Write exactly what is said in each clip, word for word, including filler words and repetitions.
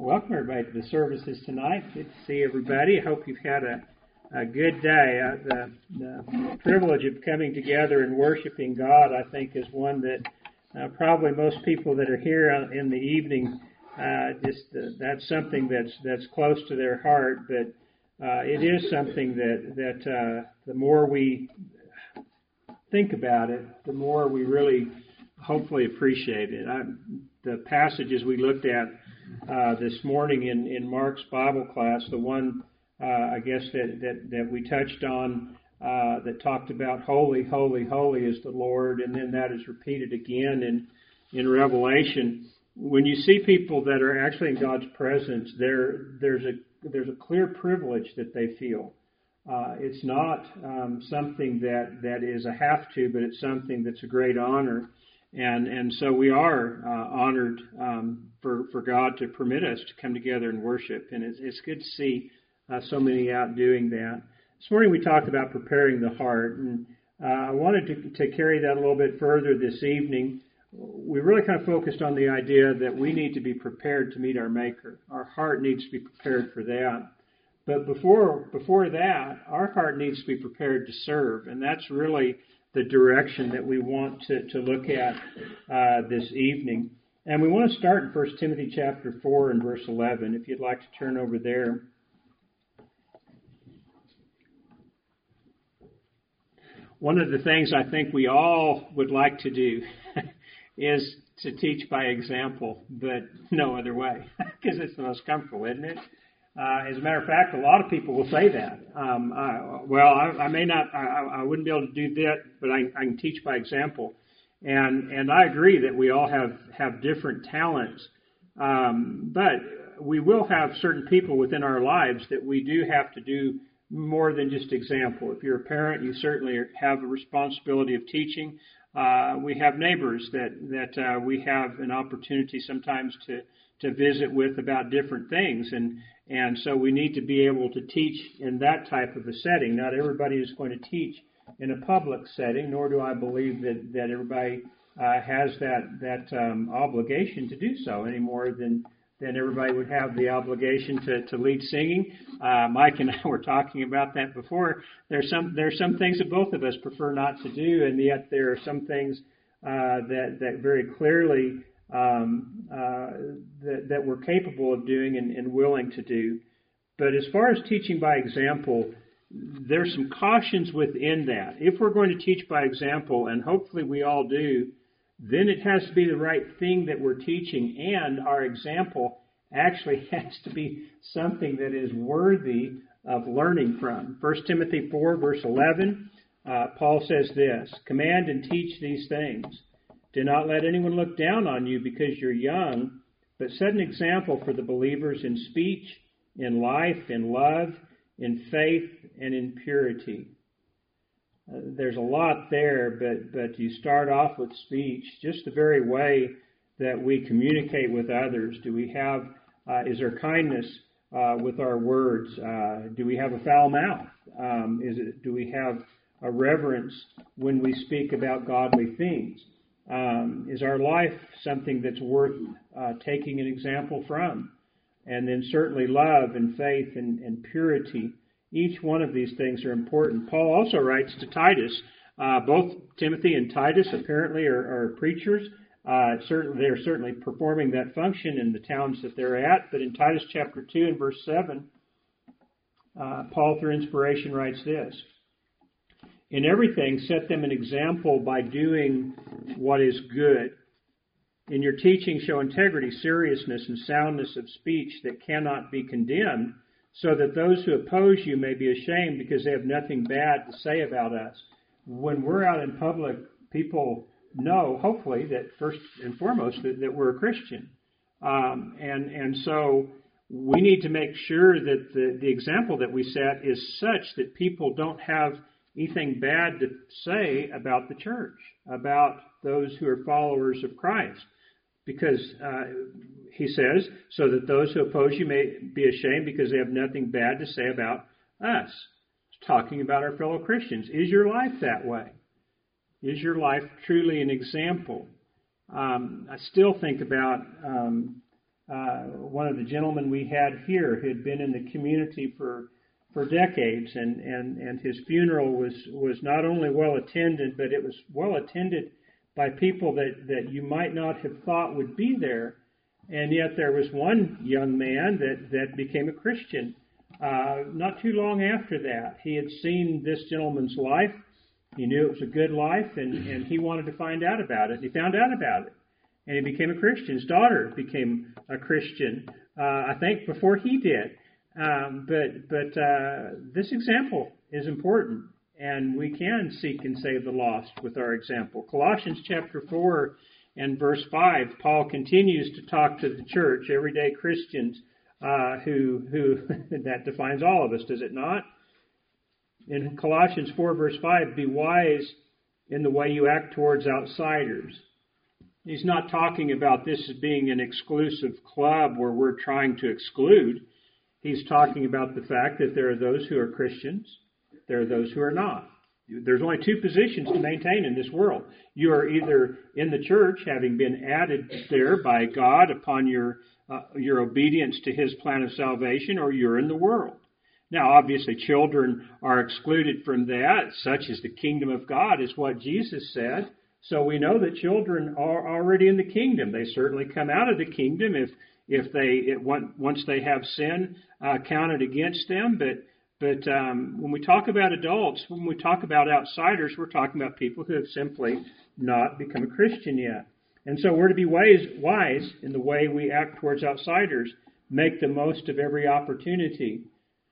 Welcome everybody to the services tonight. Good to see everybody. I hope you've had a, a good day. Uh, the, the privilege of coming together and worshiping God, I think, is one that uh, probably most people that are here in the evening, uh, just uh, that's something that's that's close to their heart. But uh, it is something that that uh, the more we think about it, the more we really hopefully appreciate it. I, the passages we looked at Uh, this morning in, in Mark's Bible class, the one, uh, I guess, that, that, that we touched on uh, that talked about holy, holy, holy is the Lord, and then that is repeated again in, in Revelation. When you see people that are actually in God's presence, there there's a there's a clear privilege that they feel. Uh, it's not um, something that, that is a have-to, but it's something that's a great honor. And and so we are uh, honored um, for, for God to permit us to come together and worship. And it's, it's good to see uh, so many out doing that. This morning we talked about preparing the heart. And uh, I wanted to, to carry that a little bit further this evening. We really kind of focused on the idea that we need to be prepared to meet our Maker. Our heart needs to be prepared for that. But before before that, our heart needs to be prepared to serve. And that's really the direction that we want to, to look at uh, this evening. And we want to start in First Timothy chapter four and verse eleven, if you'd like to turn over there. One of the things I think we all would like to do is to teach by example, but no other way, because it's the most comfortable, isn't it? Uh, as a matter of fact, a lot of people will say that. Um, I, well, I, I may not, I, I wouldn't be able to do that, but I, I can teach by example. And and I agree that we all have, have different talents. Um, but we will have certain people within our lives that we do have to do more than just example. If you're a parent, you certainly have a responsibility of teaching. Uh, we have neighbors that, that uh, we have an opportunity sometimes to to visit with about different things. And and so we need to be able to teach in that type of a setting. Not everybody is going to teach in a public setting, nor do I believe that, that everybody uh, has that that um, obligation to do so any more than, than everybody would have the obligation to, to lead singing. Uh, Mike and I were talking about that before. There's some there's some things that both of us prefer not to do, and yet there are some things uh, that, that very clearly Um, uh, that, that we're capable of doing and, and willing to do. But as far as teaching by example, there's some cautions within that. If we're going to teach by example, and hopefully we all do, then it has to be the right thing that we're teaching, and our example actually has to be something that is worthy of learning from. First Timothy four, verse eleven, uh, Paul says this, "Command and teach these things. Do not let anyone look down on you because you're young, but set an example for the believers in speech, in life, in love, in faith, and in purity." Uh, there's a lot there, but, but you start off with speech, just the very way that we communicate with others. Do we have, uh, is there kindness uh, with our words? Uh, do we have a foul mouth? Um, is it, do we have a reverence when we speak about godly things? Um, is our life something that's worth uh, taking an example from? And then certainly love and faith and, and purity. Each one of these things are important. Paul also writes to Titus. Uh, both Timothy and Titus apparently are, are preachers. Uh, certainly, they're certainly performing that function in the towns that they're at. But in Titus chapter two and verse seven, uh, Paul, through inspiration, writes this. "In everything, set them an example by doing what is good. In your teaching, show integrity, seriousness, and soundness of speech that cannot be condemned, so that those who oppose you may be ashamed because they have nothing bad to say about us." When we're out in public, people know, hopefully, that first and foremost, that, that we're a Christian. Um, and, and so we need to make sure that the, the example that we set is such that people don't have anything bad to say about the church, about those who are followers of Christ. Because uh, he says, so that those who oppose you may be ashamed because they have nothing bad to say about us. It's talking about our fellow Christians. Is your life that way? Is your life truly an example? Um, I still think about um, uh, one of the gentlemen we had here who had been in the community for for decades, and, and, and his funeral was, was not only well attended, but it was well attended by people that, that you might not have thought would be there. And yet there was one young man that, that became a Christian uh, not too long after that. He had seen this gentleman's life. He knew it was a good life, and, and he wanted to find out about it. He found out about it, and he became a Christian. His daughter became a Christian, uh, I think, before he did. Um, but but uh, this example is important, and we can seek and save the lost with our example. Colossians chapter four and verse five, Paul continues to talk to the church, everyday Christians, uh, who who that defines all of us, does it not? In Colossians four verse five, be wise in the way you act towards outsiders. He's not talking about this as being an exclusive club where we're trying to exclude. He's talking about the fact that there are those who are Christians, there are those who are not. There's only two positions to maintain in this world. You are either in the church, having been added there by God upon your uh, your obedience to His plan of salvation, or you're in the world. Now, obviously, children are excluded from that, such as the kingdom of God is what Jesus said. So we know that children are already in the kingdom. They certainly come out of the kingdom if if they it, once they have sin uh, counted against them. But but um, when we talk about adults, when we talk about outsiders, we're talking about people who have simply not become a Christian yet. And so we're to be wise, wise in the way we act towards outsiders, make the most of every opportunity.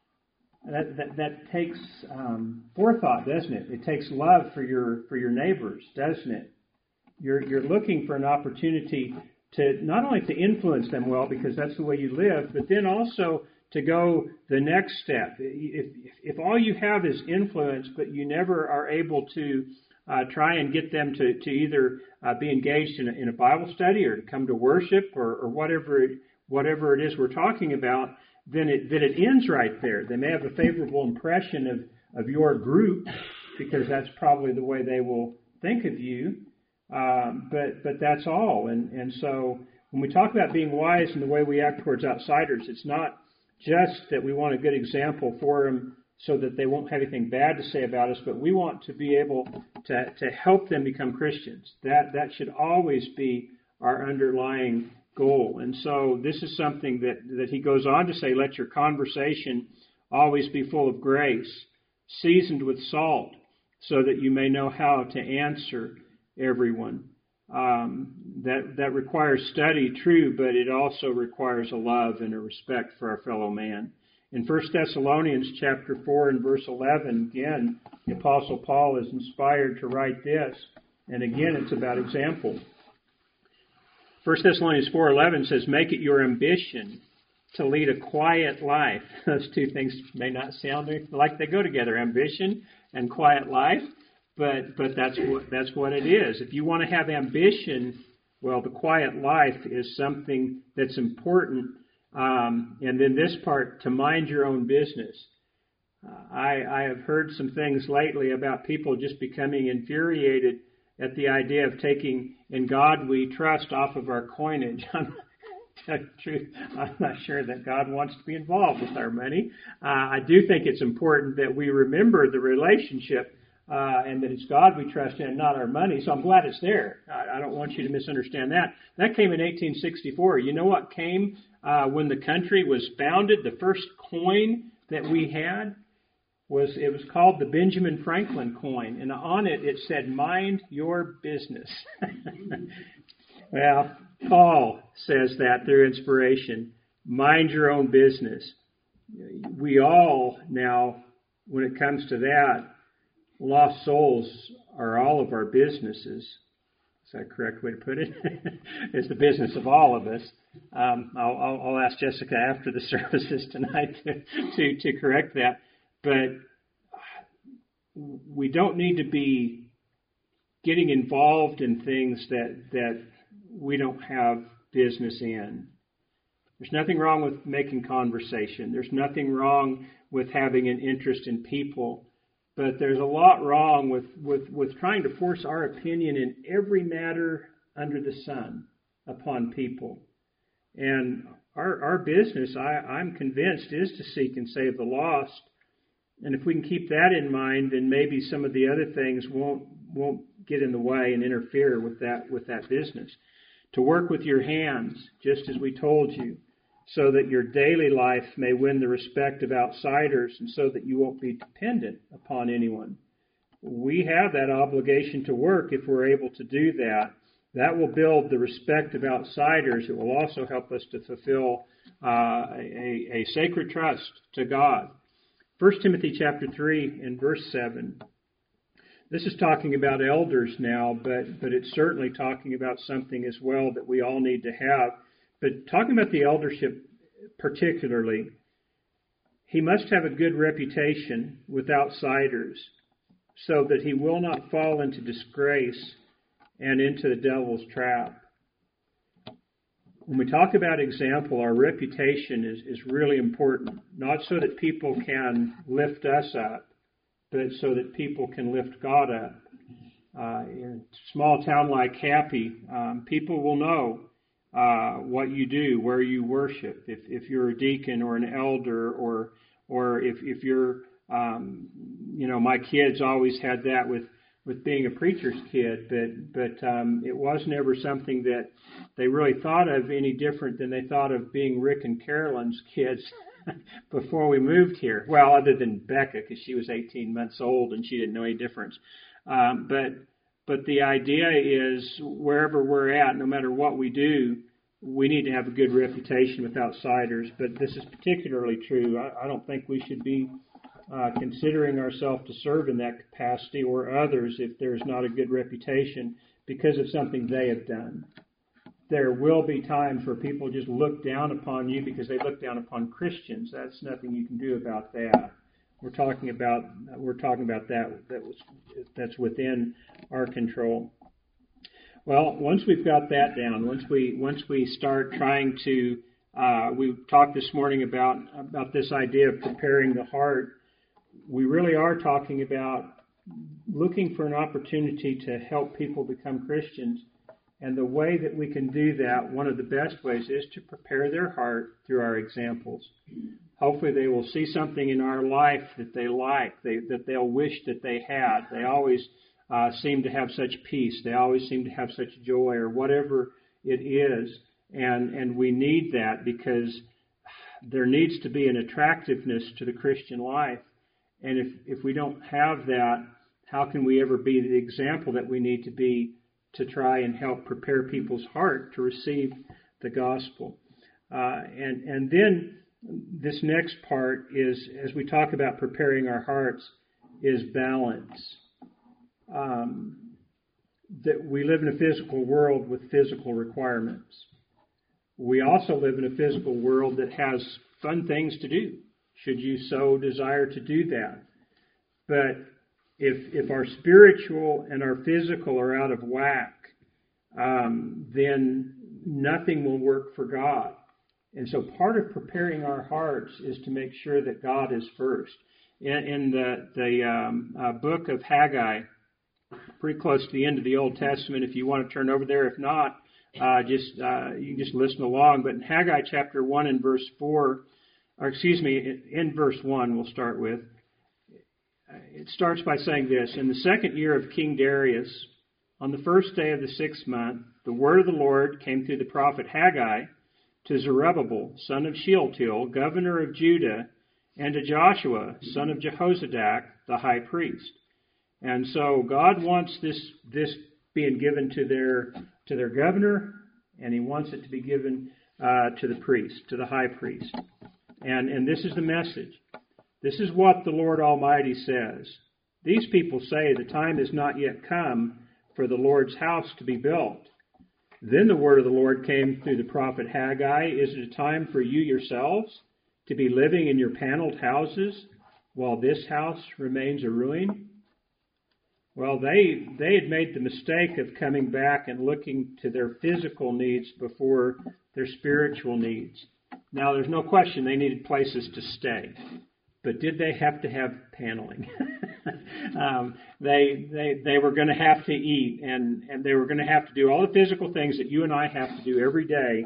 That that, that takes um, forethought, doesn't it? It takes love for your for your neighbors, doesn't it? You're you're looking for an opportunity to not only to influence them well, because that's the way you live, but then also to go the next step. If if, if all you have is influence, but you never are able to uh, try and get them to to either uh, be engaged in a, in a Bible study or to come to worship or, or whatever it, whatever it is we're talking about, then it then it ends right there. They may have a favorable impression of, of your group because that's probably the way they will think of you. Um, but but that's all. And, and so when we talk about being wise in the way we act towards outsiders, it's not just that we want a good example for them so that they won't have anything bad to say about us, but we want to be able to, to help them become Christians. That that should always be our underlying goal. And so this is something that, that he goes on to say, let your conversation always be full of grace, seasoned with salt, so that you may know how to answer everyone. Um, that that requires study, true, but it also requires a love and a respect for our fellow man. In First Thessalonians chapter four and verse eleven, again, the Apostle Paul is inspired to write this, and again, it's about example. First Thessalonians four eleven says, make it your ambition to lead a quiet life. Those two things may not sound like they go together, ambition and quiet life. But but that's what that's what it is. If you want to have ambition, well, the quiet life is something that's important. Um, and then this part, to mind your own business. Uh, I, I have heard some things lately about people just becoming infuriated at the idea of taking "In God We Trust" off of our coinage. I'm, to tell you the truth, I'm not sure that God wants to be involved with our money. Uh, I do think it's important that we remember the relationship. Uh, and that it's God we trust in and not our money. So I'm glad it's there. I, I don't want you to misunderstand that. That came in eighteen sixty-four. You know what came uh, when the country was founded? The first coin that we had was, it was called the Benjamin Franklin coin. And on it, it said, mind your business. Well, Paul says that through inspiration. Mind your own business. We all now, when it comes to that, lost souls are all of our businesses. Is that a correct way to put it? It's the business of all of us. Um, I'll, I'll, I'll ask Jessica after the services tonight to, to, to correct that. But we don't need to be getting involved in things that that we don't have business in. There's nothing wrong with making conversation. There's nothing wrong with having an interest in people. But there's a lot wrong with, with, with trying to force our opinion in every matter under the sun upon people. And our, our business, I, I'm convinced, is to seek and save the lost. And if we can keep that in mind, then maybe some of the other things won't won't get in the way and interfere with that with that business. To work with your hands, just as we told you, so that your daily life may win the respect of outsiders and so that you won't be dependent upon anyone. We have that obligation to work if we're able to do that. That will build the respect of outsiders. It will also help us to fulfill uh, a, a sacred trust to God. First Timothy chapter three and verse seven. This is talking about elders now, but, but it's certainly talking about something as well that we all need to have. But talking about the eldership particularly, he must have a good reputation with outsiders so that he will not fall into disgrace and into the devil's trap. When we talk about example, our reputation is, is really important, not so that people can lift us up, but so that people can lift God up. Uh, in a small town like Happy, um, people will know uh, what you do, where you worship. If, if you're a deacon or an elder, or or if, if you're, um, you know, my kids always had that with, with being a preacher's kid, but but um, it was never something that they really thought of any different than they thought of being Rick and Carolyn's kids before we moved here. Well, other than Becca, because she was eighteen months old and she didn't know any difference. Um, but but the idea is wherever we're at, no matter what we do, we need to have a good reputation with outsiders. But this is particularly true. I, I don't think we should be uh, considering ourselves to serve in that capacity or others if there's not a good reputation because of something they have done. There will be times where people just look down upon you because they look down upon Christians. That's nothing you can do about that. We're talking about we're talking about that that was that's within our control. Well, once we've got that down, once we once we start trying to, uh, we talked this morning about about this idea of preparing the heart. We really are talking about looking for an opportunity to help people become Christians. And the way that we can do that, one of the best ways, is to prepare their heart through our examples. Hopefully they will see something in our life that they like, they, that they'll wish that they had. They always uh, seem to have such peace. They always seem to have such joy, or whatever it is. And, and we need that because there needs to be an attractiveness to the Christian life. And if, if we don't have that, how can we ever be the example that we need to be to try and help prepare people's heart to receive the gospel? Uh, and, and then this next part is, as we talk about preparing our hearts, is balance. Um, that we live in a physical world with physical requirements. We also live in a physical world that has fun things to do, should you so desire to do that. But if if our spiritual and our physical are out of whack, um, then nothing will work for God. And so part of preparing our hearts is to make sure that God is first. In, in the, the um, uh, book of Haggai, pretty close to the end of the Old Testament, if you want to turn over there. If not, uh, just uh, you can just listen along. But in Haggai chapter one and verse four, or excuse me, in verse one we'll start with, it starts by saying this: in the second year of King Darius, on the first day of the sixth month, the word of the Lord came through the prophet Haggai to Zerubbabel, son of Shealtiel, governor of Judah, and to Joshua, son of Jehozadak, the high priest. And so God wants this this being given to their to their governor, and He wants it to be given uh, to the priest, to the high priest. And and this is the message. This is what the Lord Almighty says. These people say the time has not yet come for the Lord's house to be built. Then the word of the Lord came through the prophet Haggai. Is it a time for you yourselves to be living in your paneled houses while this house remains a ruin? Well, they they had made the mistake of coming back and looking to their physical needs before their spiritual needs. Now, there's no question they needed places to stay. But did they have to have paneling? um, they they they were going to have to eat, and, and they were going to have to do all the physical things that you and I have to do every day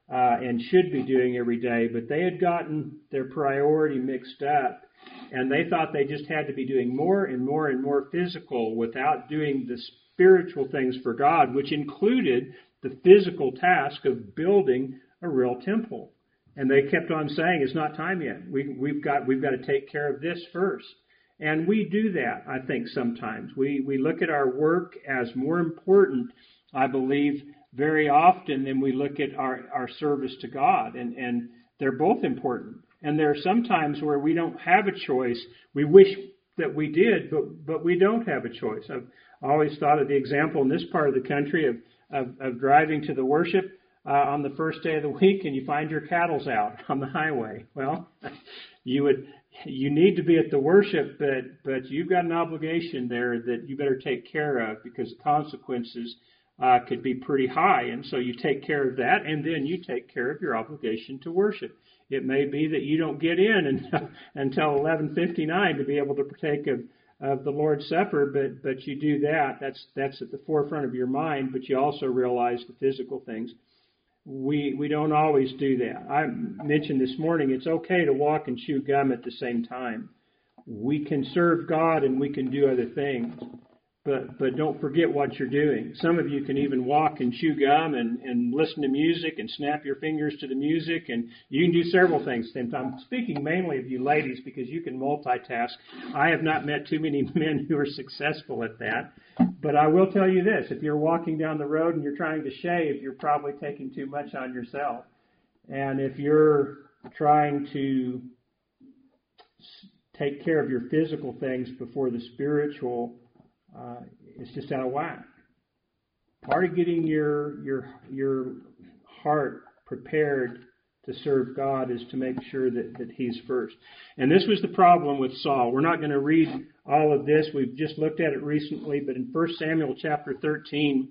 uh, and should be doing every day, but they had gotten their priority mixed up, and they thought they just had to be doing more and more and more physical without doing the spiritual things for God, which included the physical task of building a real temple. And they kept on saying, it's not time yet. We, we've got we've got to take care of this first. And we do that, I think, sometimes. We we look at our work as more important, I believe, very often than we look at our, our service to God. And, and they're both important. And there are some times where we don't have a choice. We wish that we did, but but we don't have a choice. I've always thought of the example in this part of the country of, of, of driving to the worship Uh, on the first day of the week, and you find your cattle's out on the highway. Well, you would, you need to be at the worship, but but you've got an obligation there that you better take care of, because the consequences uh, could be pretty high. And so you take care of that, and then you take care of your obligation to worship. It may be that you don't get in until, until eleven fifty-nine to be able to partake of, of the Lord's Supper, but but you do that. That's that's at the forefront of your mind, but you also realize the physical things. We we don't always do that. I mentioned this morning, it's okay to walk and chew gum at the same time. We can serve God and we can do other things, but but don't forget what you're doing. Some of you can even walk and chew gum and, and listen to music and snap your fingers to the music, and you can do several things at the same time. I'm speaking mainly of you ladies because you can multitask. I have not met too many men who are successful at that. But I will tell you this, if you're walking down the road and you're trying to shave, you're probably taking too much on yourself. And if you're trying to take care of your physical things before the spiritual, uh, it's just out of whack. Part of getting your your your heart prepared to serve God is to make sure that, that He's first. And this was the problem with Saul. We're not going to read all of this. We've just looked at it recently, but in First Samuel chapter thirteen,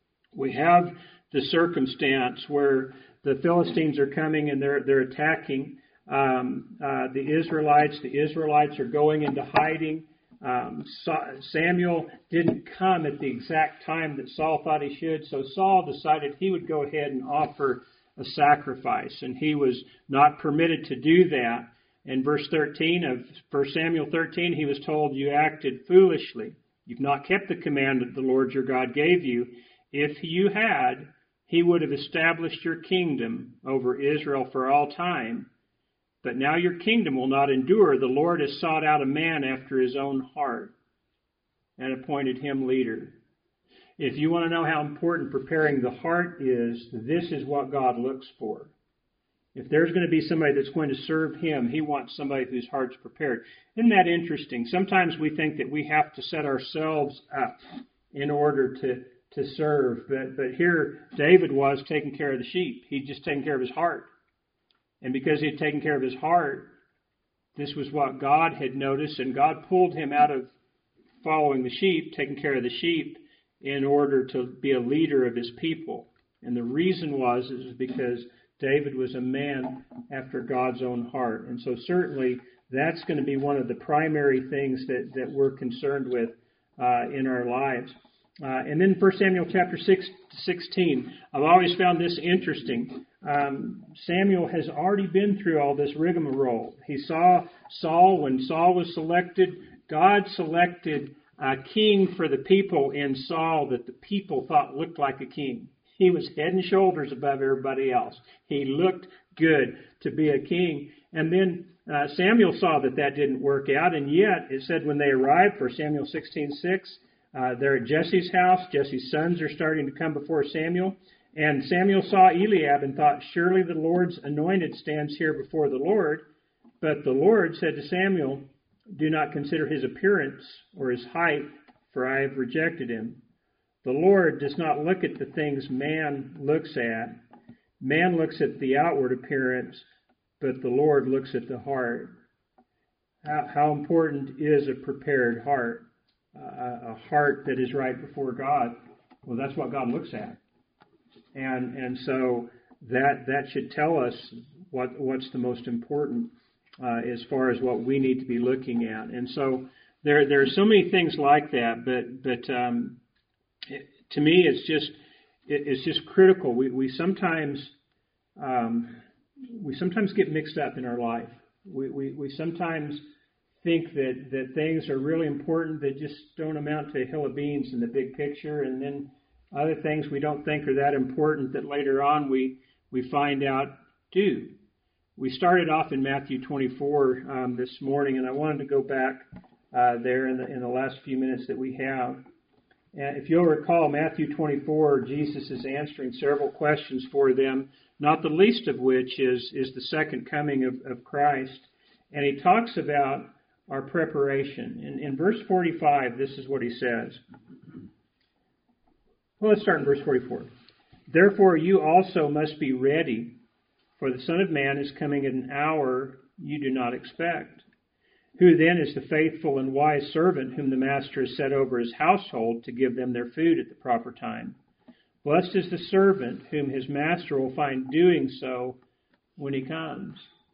we have the circumstance where the Philistines are coming and they're they're attacking um, uh, the Israelites. The Israelites are going into hiding. Um, Samuel didn't come at the exact time that Saul thought he should, so Saul decided he would go ahead and offer a sacrifice, and he was not permitted to do that. In verse thirteen of First Samuel thirteen, he was told, "You acted foolishly. You've not kept the command that the Lord your God gave you. If you had, He would have established your kingdom over Israel for all time. But now your kingdom will not endure. The Lord has sought out a man after His own heart and appointed him leader." If you want to know how important preparing the heart is, this is what God looks for. If there's going to be somebody that's going to serve Him, He wants somebody whose heart's prepared. Isn't that interesting? Sometimes we think that we have to set ourselves up in order to, to serve. But, but here, David was taking care of the sheep. He'd just taken care of his heart. And because he had taken care of his heart, this was what God had noticed. And God pulled him out of following the sheep, taking care of the sheep, in order to be a leader of His people. And the reason was is because David was a man after God's own heart. And so certainly that's going to be one of the primary things that, that we're concerned with uh, in our lives. Uh, and then First Samuel chapter six, sixteen. I've always found this interesting. Um, Samuel has already been through all this rigmarole. He saw Saul when Saul was selected. God selected a king for the people in Saul that the people thought looked like a king. He was head and shoulders above everybody else. He looked good to be a king. And then uh, Samuel saw that that didn't work out. And yet, it said when they arrived, First Samuel sixteen six, uh, they're at Jesse's house. Jesse's sons are starting to come before Samuel. And Samuel saw Eliab and thought, "Surely the Lord's anointed stands here before the Lord." But the Lord said to Samuel, "Do not consider his appearance or his height, for I have rejected him." The Lord does not look at the things man looks at. Man looks at the outward appearance, but the Lord looks at the heart. How, how important is a prepared heart? Uh, a heart that is right before God. Well, that's what God looks at. And and so that that should tell us what what's the most important uh, as far as what we need to be looking at. And so there there are so many things like that, but but um, it, to me it's just it, it's just critical. We we sometimes um, we sometimes get mixed up in our life. We, we, we sometimes think that, that things are really important that just don't amount to a hill of beans in the big picture, and then other things we don't think are that important that later on we, we find out do. We started off in Matthew twenty-four um, this morning, and I wanted to go back uh, there in the, in the last few minutes that we have. And if you'll recall, Matthew twenty-four, Jesus is answering several questions for them, not the least of which is, is the second coming of, of Christ. And he talks about our preparation. In, in verse forty-five, this is what he says. Well, let's start in verse forty-four. Therefore you also must be ready, for the Son of Man is coming at an hour you do not expect. Who then is the faithful and wise servant whom the master has set over his household to give them their food at the proper time? Blessed is the servant whom his master will find doing so when he comes.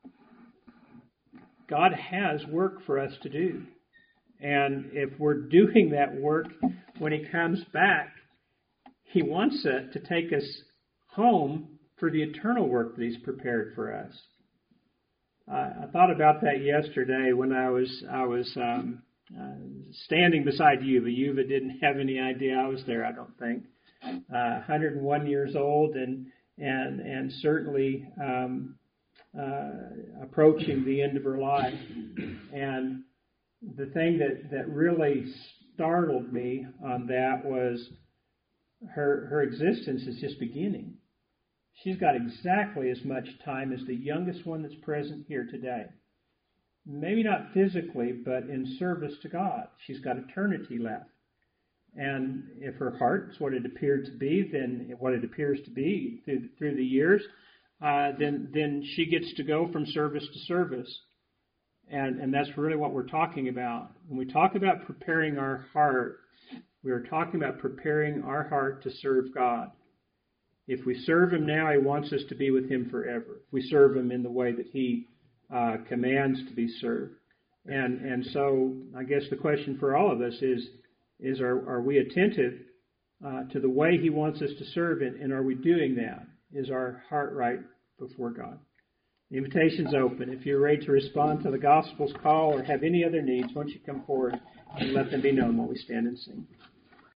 God has work for us to do. And if we're doing that work when he comes back, he wants it to take us home for the eternal work that he's prepared for us. Uh, I thought about that yesterday when I was I was um, uh, standing beside Yuva. Yuva didn't have any idea I was there, I don't think. Uh, one hundred one years old and and and certainly um, uh, approaching the end of her life. And the thing that, that really startled me on that was her her existence is just beginning. She's got exactly as much time as the youngest one that's present here today. Maybe not physically, but in service to God. She's got eternity left. And if her heart's what it appeared to be, then what it appears to be through, through the years, uh, then then she gets to go from service to service. And, and that's really what we're talking about. When we talk about preparing our heart, we are talking about preparing our heart to serve God. If we serve him now, he wants us to be with him forever. If we serve him in the way that he uh, commands to be served. And and so I guess the question for all of us is, is are, are we attentive uh, to the way he wants us to serve, and, and are we doing that? Is our heart right before God? The invitation's open. If you're ready to respond to the gospel's call or have any other needs, why don't you come forward and let them be known while we stand and sing.